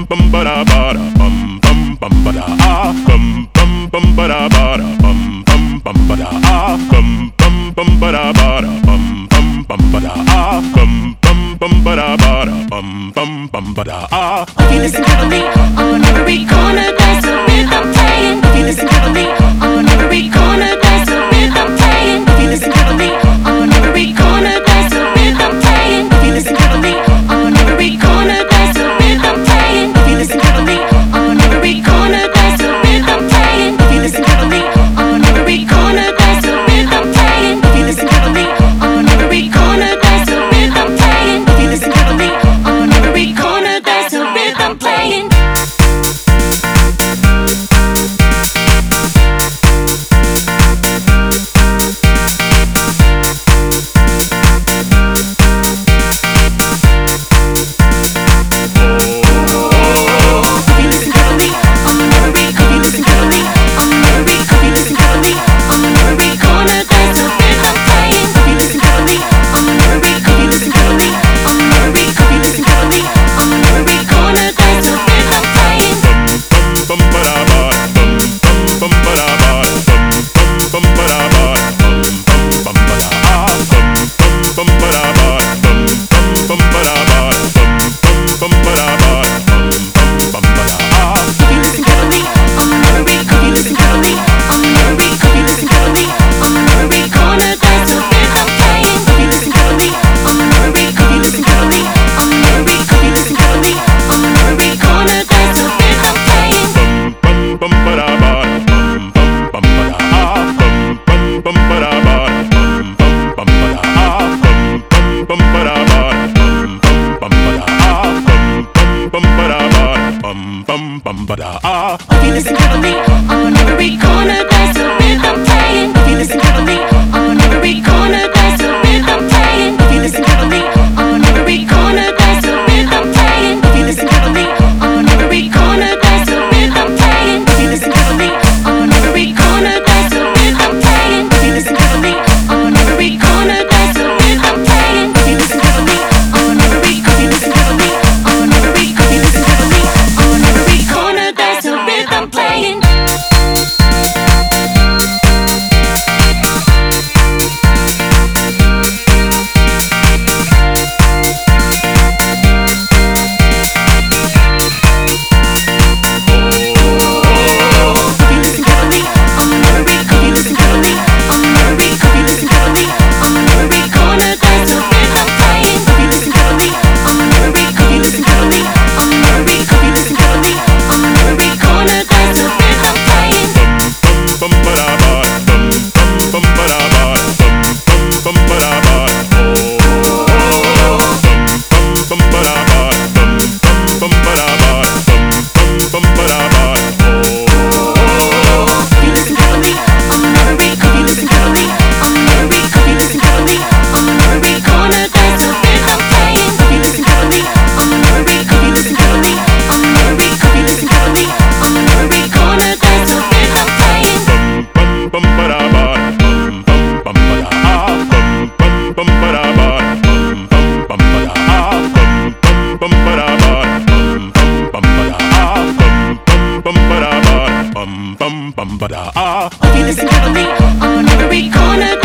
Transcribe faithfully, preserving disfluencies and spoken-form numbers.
bum ba da ba da bum bum bum ba da ah bum bum bum ba da ba da bum bum bum ba da ah bum bum bum ba da ba da bum bum bum ba da ah bum bum bum ba da ba da bum bum bum ba da ah. If you listen carefully, on every corner there's a rhythm playing. If you listen carefully, on every corner there's a rhythm playing. If you listen carefully, on every corner there's a rhythm playing. If you listen carefully, on every corner there's a rhythm playing. If you listen carefully, on every corner there's a rhythm playing. If you listen carefully, on every corner there's a rhythm playing. If you listen carefully, on every corner there's a rhythm playing. If you listen carefully, on every corner there's a rhythm playing. If you listen carefully, on every corner there's a rhythm playing. If you listen carefully, on every corner there's a rhythm playing. If you listen carefully, on every corner there's a rhythm playing. If you listen carefully, on every corner there's a rhythm playing. If you listen carefully, on every corner there's a rhythm playing. If you listen carefully, on every corner there's a rhythm playing. If you listen carefully, on every, if you listen carefully, on every, if you listen carefully, on every corner there's a rhythm playing. If you listen carefully, on every corner